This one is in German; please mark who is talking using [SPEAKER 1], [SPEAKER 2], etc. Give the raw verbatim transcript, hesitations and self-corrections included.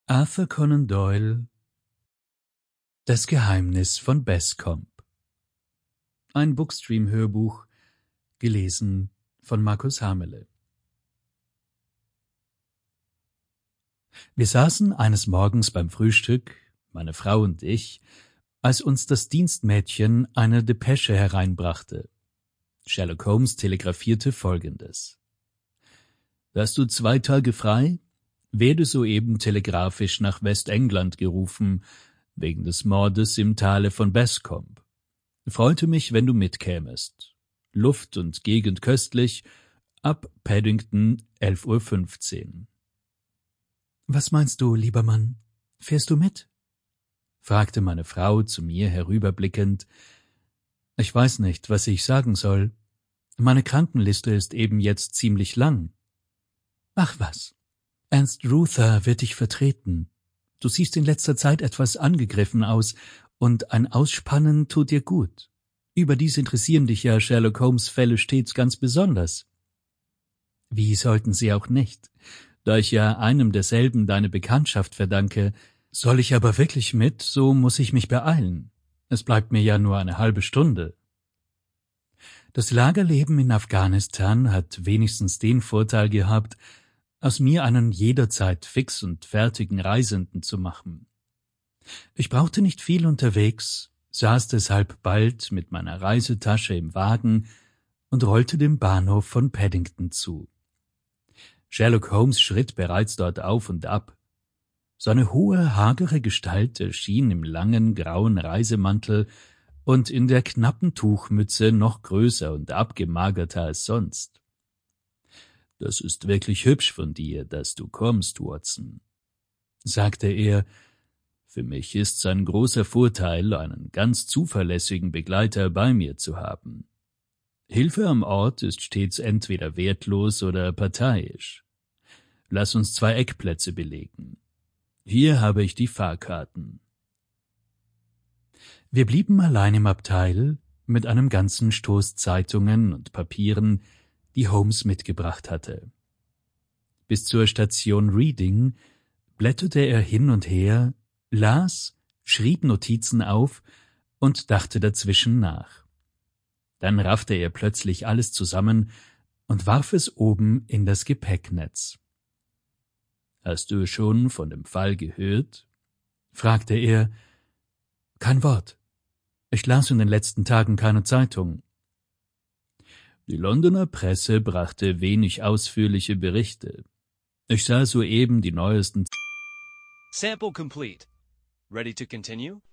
[SPEAKER 1] Arthur Conan Doyle Das Geheimnis von Bascomb. Ein Bookstream-Hörbuch, gelesen von Markus Hamele. Wir saßen eines Morgens beim Frühstück, meine Frau und ich, als uns das Dienstmädchen eine Depesche hereinbrachte. Sherlock Holmes telegrafierte Folgendes: »Hast du zwei Tage frei? Werde soeben telegrafisch nach Westengland gerufen, wegen des Mordes im Tale von Bascomb. Freute mich, wenn du mitkämest. Luft und Gegend köstlich, ab Paddington, elf Uhr fünfzehn. »Was meinst du, lieber Mann? Fährst du mit?« fragte meine Frau zu mir herüberblickend. »Ich weiß nicht, was ich sagen soll. Meine Krankenliste ist eben jetzt ziemlich lang.« »Ach was, Ernst Ruther wird dich vertreten. Du siehst in letzter Zeit etwas angegriffen aus, und ein Ausspannen tut dir gut. Überdies interessieren dich ja Sherlock Holmes Fälle stets ganz besonders.« »Wie sollten sie auch nicht? Da ich ja einem derselben deine Bekanntschaft verdanke. Soll ich aber wirklich mit, so muss ich mich beeilen. Es bleibt mir ja nur eine halbe Stunde.« Das Lagerleben in Afghanistan hat wenigstens den Vorteil gehabt, aus mir einen jederzeit fix und fertigen Reisenden zu machen. Ich brauchte nicht viel unterwegs, saß deshalb bald mit meiner Reisetasche im Wagen und rollte dem Bahnhof von Paddington zu. Sherlock Holmes schritt bereits dort auf und ab. Seine hohe, hagere Gestalt erschien im langen, grauen Reisemantel und in der knappen Tuchmütze noch größer und abgemagerter als sonst. »Das ist wirklich hübsch von dir, dass du kommst, Watson«, sagte er. »Für mich ist's ein großer Vorteil, einen ganz zuverlässigen Begleiter bei mir zu haben. Hilfe am Ort ist stets entweder wertlos oder parteiisch. Lass uns zwei Eckplätze belegen. Hier habe ich die Fahrkarten.« Wir blieben allein im Abteil mit einem ganzen Stoß Zeitungen und Papieren, die Holmes mitgebracht hatte. Bis zur Station Reading blätterte er hin und her, las, schrieb Notizen auf und dachte dazwischen nach. Dann raffte er plötzlich alles zusammen und warf es oben in das Gepäcknetz. »Hast du schon von dem Fall gehört?« fragte er. »Kein Wort. Ich las in den letzten Tagen keine Zeitung.« Die Londoner Presse brachte wenig ausführliche Berichte. Ich sah soeben die neuesten.
[SPEAKER 2] Sample complete. Ready to continue?